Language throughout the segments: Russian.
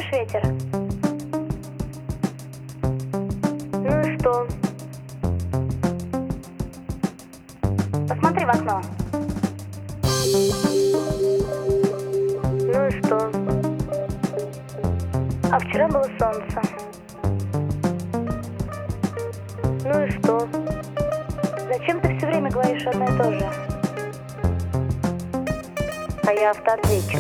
Чувствуешь ветер? Ну и что? Посмотри в окно. Ну и что? А вчера было солнце. Ну и что? Зачем ты все время говоришь одно и то же? А я автоответчик.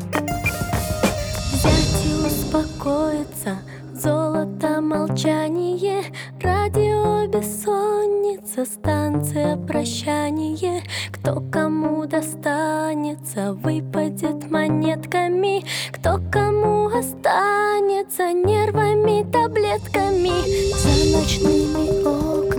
Взять и успокоиться, золото молчание, радио бессонница, станция прощание. Кто кому достанется, выпадет монетками, кто кому останется, нервами, таблетками. За ночными окнами